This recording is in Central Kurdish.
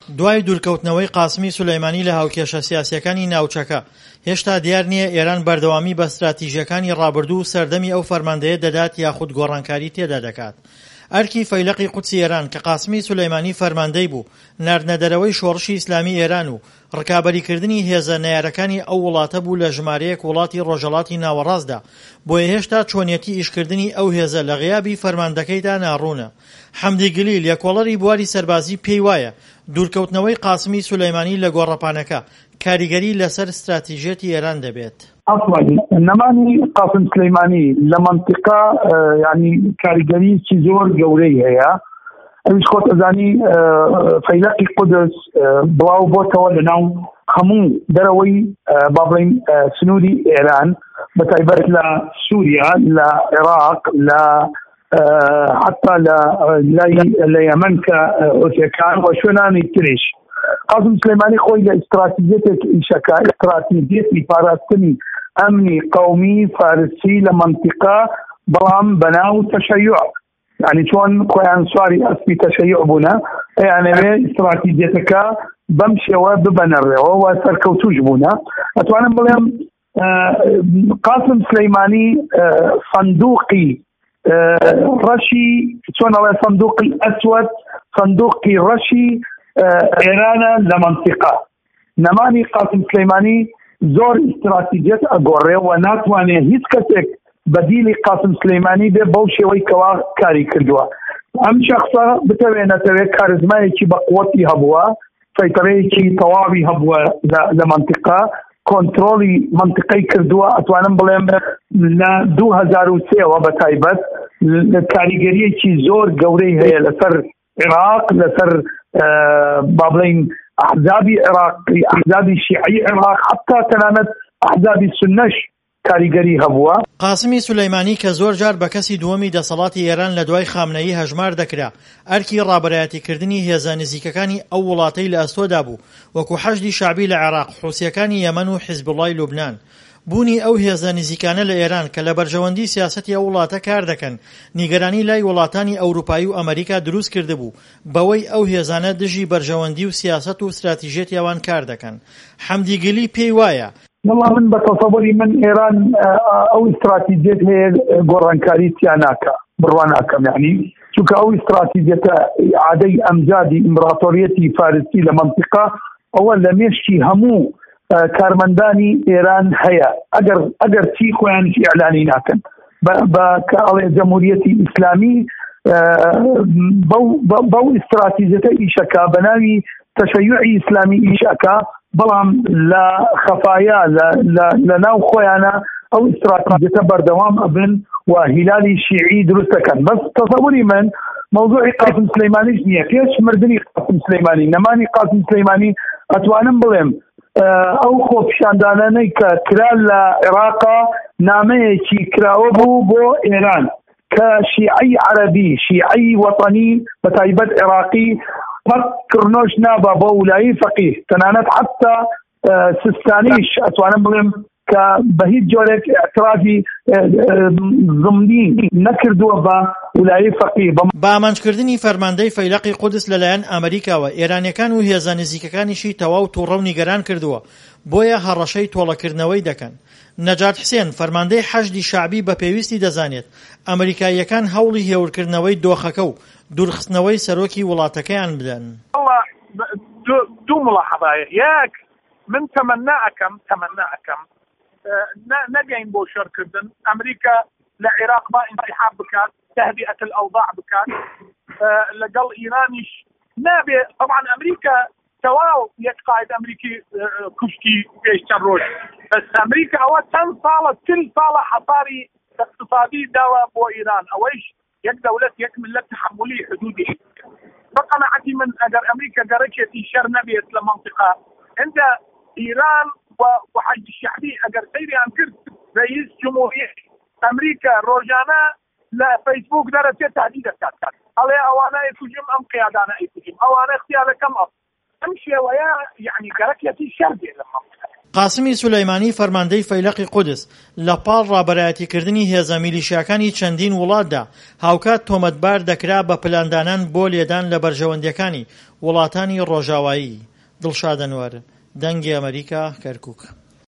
دوای دوورکەوتنەوەی قاسمی سولەیمانی لە هاوکێشە سیاسیەکانی ناوچەکە هێشتا دیار نییە ئێران بەردەوامی بە استراتیژیەکانی ڕابردوو و سەردەمی ئەو فەرماندەیە دەدات یاخود گۆڕانکاری تێدا دەکات. ئەرکی فەیلقی قودسی ئێران کە قاسمی سولەیمانی فەرماندەی بوو ناردنەدەرەوەی شۆڕشی ئیسلامی ئێران و ڕکابەریکردنی هێزە نەیارەکانی ئەو وڵاتە بوو لە ژمارەیەک وڵاتی ڕۆژهەڵاتی ناوەڕاستدا، بۆیە هێشتا چۆنیەتی ئیشکردنی ئەو هێزە لە غیابی فەرماندەکەیدا ناڕوونە. حەمدی گلیل یەکۆڵەری بواری سەربازی پێی وایە دوورکەوتنەوەی قاسمی سولەیمانی لە گۆڕەپانەکە کاریگەری لەسەر استراتیژیەتی ئێران دەبێت. نەمانی قاسم سلەیمانی لە منطقە یعنی کاریگەریی زۆر گەورەی هەیە. ئەویش خۆت ئەزانی فەیلقی قودس بڵاو بۆتەوە لەناو هەموو دەرەوەی با بڵین سنووری ئێران بەتایبەت لە سووریا، لە عێراق، لە حتا لە یەمەن کە ئۆتیەکان و شوێنانی تریش. قاسم سلەیمانی خۆی لە استراتیژیەتێک ئیشەکە، استراتیژیەتی پاراستنی ئەمنی قومی فارسی لە منطقە، بەڵام بەناو تەشەیوع، یعنی چۆن خۆیان سواری ئەسپی تەشەیوع بوونە، ئەیانەوێ استراتیژیەتەکە بەم شێوە ببەنەڕێەوە و سەرکەوتوش بوونە. ئەتوانم بڵێم قاسم سلەیمانی صندوقی ڕەشی چۆن ئەڵێ صندوقی ئەسود، صندوقی ڕەشی ئێرانە لە منطقە. نەمانی قاسم سلەیمانی زۆر استراتیژیەت ئەگۆڕێ و ناتوانێت هیچ کەسێک بەدیلی قاسم سلەیمانی بێ بەو شێوەی کەوا کاری کردووە. ئەم شەخصە بتەوێت کارزمایەکی بەقوەتی هەبووە، سەیطرەیەکی تەواوی هەبووە لە منطقە، کۆنتڕۆلی منطقەی کردووە. ئەتوانم بڵێم لە 2003ەوە بەتایبەت کاریگەریەکی زۆر گەورەی هەیە لەسەر عێراق، لەسەر با بڵین ئەحزابی عێراقی، ئەحزابی شیعی عێراق، حتا تەنانەت ئەحزابی سونەش کاریگەری هەبووە. قاسمی سولەیمانی کە زۆر جار بە کەسی دووەمی دەسەڵاتی ئێران لە دوای خامنەیی هەژمار دەکرا، ئەرکی ڕابەرایەتیکردنی هێزە نزیکەکانی ئەو وڵاتەی لە ئەستۆدا بوو، وەکو حەشدی شعبی لە عێراق، حوسیەکانی یەمەن و حیزبوڵای لوبنان. بوونی ئەو هێزە نزیکانە لە ئێران کە لە بەرژەوەندی سیاسەتی ئەو وڵاتە کار دەکەن، نیگەرانی لای وڵاتانی ئەوروپایی و ئەمریکا دروست کردبوو بەوەی ئەو هێزانە دژی بەرژەوەندی و سیاسەت و استراتیژیەتی ئەوان کار دەکەن. حەمدی گلی پێی وایە والله من بتصوری من ئێران ئەو استراتیژیەت هەیە گۆڕانکاری تیان ناکە، بڕوان ناکەم، یعنی چونکە ئەو استراتیژیەتە عادەی ئەمجادی ئیمپراتۆریەتی فارسی لە منطقە ئەوە لە مێشتی هەموو کارمەندانی ئێران هەیە، ئەگەر چی خۆیانشی ئەعلانی ناکەن بە کە ئەڵێ جەمهوریەتی ئیسلامی بەو استراتیژیەتە ئیشەکە بە ناوی تەشەیوعی ئیسلامی ئیشەکە، بەڵام لە خەفایا لە ناو خۆیانە ئەو استراتیژیەتە بەردەوام ئەبن و هیلالی شیعی دروست دەکەن. بەس تەسەووری من مەوضوعی قاسم سلەیمانیش نییە. پێش مردنی قاسم سلەیمانی، نەمانی قاسم سلەیمانی، ئەتوانم بڵێم ئەو خۆپیشاندانانەی کە کرا لە عێراقا نامەیەکی کراوە بوو بۆ ئێران کە شیعی عەرەبی، شیعی وەطەنی بەتایبەت عێراقی قەت کڕنۆش نابا بۆ وولایی فەقیه، تەنانەت حتا سستانیش ئەتوانم بڵێم کە بە هیچ جۆرێک اعترافی ضمنی نەکردووە بە وولایی فەقیه. بە ئامانجکردنی فەرماندەی فەیلقی قودس لەلایەن ئەمریکاوە، ئێرانیەکان و هێزە نزیکەکانیشی تەواو تووڕە و نیگەران کردووە، بۆیە هەڕەشەی تۆڵەکردنەوەی دەکەن. نەجات حسێن فەرماندەی حەشدی شعبی بە پێویستی دەزانێت ئەمریکاییەکان هەوڵی هێورکردنەوەی دۆخەکە و دوورخستنەوەی سەرۆکی وڵاتەکەیان بدەن. دوو ملاحظایە. یەک، من تەمەنا ئەکەم نەگەین بۆ شەڕکردن، ئەمریکا لە عێراق با انسحاب بکات، تهدئة الأوضاع بکات، لەگەڵ ئیرانیش نابێ. طبعا ئەمریکا تەواو یەک قائد ئەمریکی کوشتی پێش چەند ڕۆژ، بەس ئەمریکا ئەوە چەند ساڵە، 40 ساڵە حەساری اقتصادی داوە بۆ ئیران، ئەوەیش یەک دەولەت یەک ملت تحملی حدودی. بقناعەتی من ئەگەر ئەمریکا گەڕێکێتی شەر نەبێت لە منطقە، عند إيران وحج الشعبي أجر سيري أنكر رئيس جمهورية أمريكا روجانا لا فيسبوك درجة تهديد كات على أوانا يفجم أم قيادانا يفجم أوانا اختيار كم أمشي ويا يعني درجة شرقي لما قاسمی سولەیمانی فەرماندەی فەیلەقی قودس لە پاڵ ڕابەرایەتیکردنی هێزە میلیشیاکانی چەندین وڵاتدا هاوکات تۆمەتبار دەکرا بە پلاندانان بۆ لێدان لە بەرژەوەندیەکانی وڵاتانی ڕۆژاوایی. دڵشاد ئەنوەر، دەنگی ئەمریکا، کەرکووک.